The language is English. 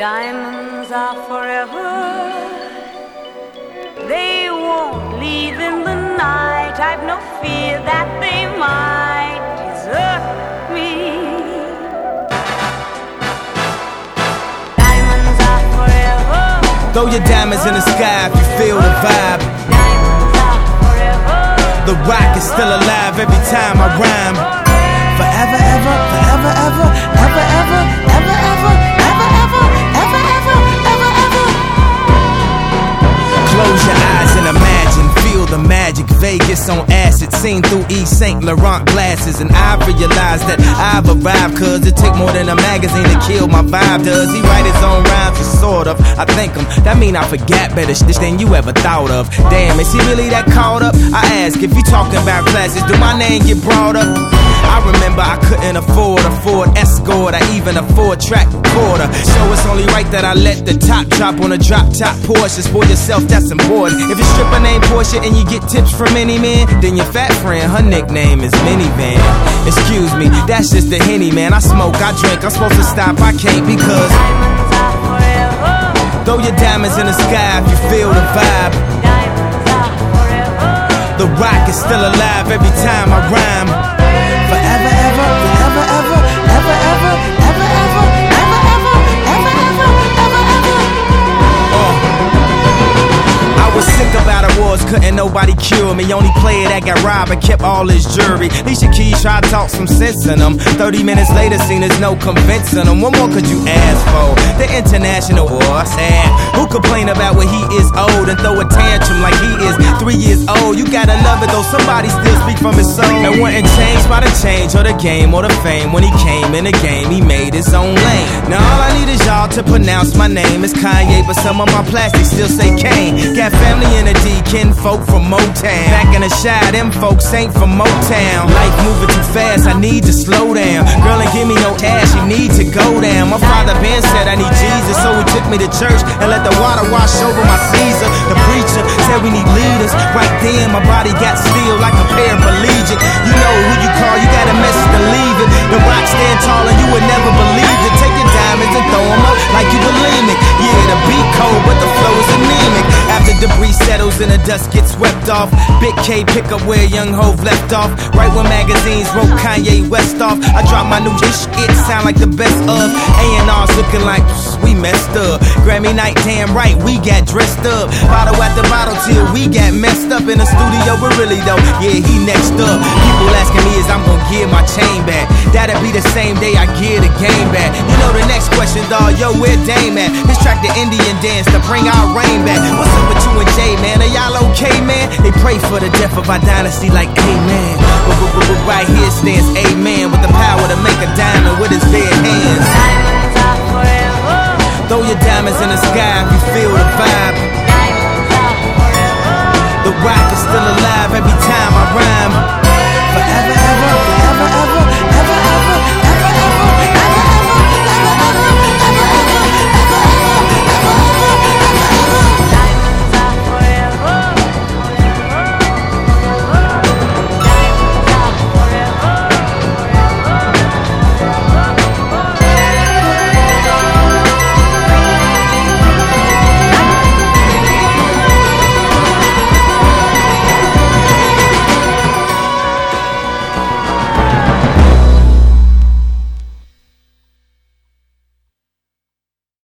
Diamonds are forever. They won't leave in the night. I've no fear that they might desert me. Diamonds are forever. Throw your diamonds in the sky if you feel the vibe. Diamonds are forever. The rock is still alive every time I rhyme. Forever, ever, forever, ever, ever, ever, ever, ever, ever, ever, ever, ever, ever, ever. Close your eyes and imagine, feel the magic. Vegas on acid, seen through Yves Saint Laurent glasses. And I realized that I've arrived, cause it take more than a magazine to kill my vibe. Does he write his own rhymes? Sort of, I thank him. That mean I forgot better shit than you ever thought of. Damn, is he really that caught up? I ask, if you talking about classes, do my name get brought up? I remember I couldn't afford a Ford Escort or even a 4-track recorder. So it's only right that I let the top drop on a drop-top Porsche. For yourself, that's important. If your stripper named Portia and you get tips from any man, then your fat friend, her nickname is Minivan. Excuse me, that's just the Henny, man. I smoke, I drink, I'm supposed to stop, I can't because Diamonds are forever. throw your diamonds in the sky if you feel the vibe. Diamonds are forever. The rock is still alive every time I rhyme. Forever, ever, forever, ever, ever, ever, ever, ever, ever, ever, ever, ever, ever, ever. I was sick about awards, couldn't nobody cure me. Only player that got robbed and kept all his jewelry. Alicia Keys tried to talk some sense in them. 30 minutes later, seen there's no convincing them. What more could you ask for? The international war, sad. Who complain about when he is old and throw a tantrum like he is 3 years old? You gotta love it though, somebody still speak from his soul. And wasn't changed by the change or the game or the fame. When he came in the game, he made his own lane. Now all I need is y'all to pronounce my name. It's Kanye, but some of my plastics still say Kane. Got family in the D, kinfolk from Motown. Back in the Shire, them folks ain't from Motown. Life moving too fast, I need to slow down. Girl, ain't give me no cash, you need to go down. My father Ben said I need Jesus, so he took me to church and let the water wash over my Caesar. The preacher said we need leaders. Right then, my body got still like a paraplegic. You know who you call, you got a message to leave it. The rock stand tall and you would never believe it. Take your diamonds and throw them up like you believe it. Yeah, the beat cold, but the flow is anemic. After debris settles and the dust gets swept off, Big K pick up where Young Hov left off. Right when magazines wrote Kanye West off, I dropped my new ish, it sound like the best of. A&R's looking like we messed up. Grammy night, damn right, we got dressed up. Bottle after bottle till we got messed up in the studio, but really though, yeah, he next up. People asking me is I'm gonna give my chain back. That'll be the same day I give the game back. You know the next question, dawg, yo, where Dame at? This track the Indian dance to bring our rain back. What's up with you and Jay, man? Are y'all okay, man? They pray for the death of our dynasty like amen. But right here stands amen, with the power to make a diamond with his bare hands. Diamonds are forever. Throw your diamonds in the sky if you feel the vibe. Diamonds are forever. The rock is still alive.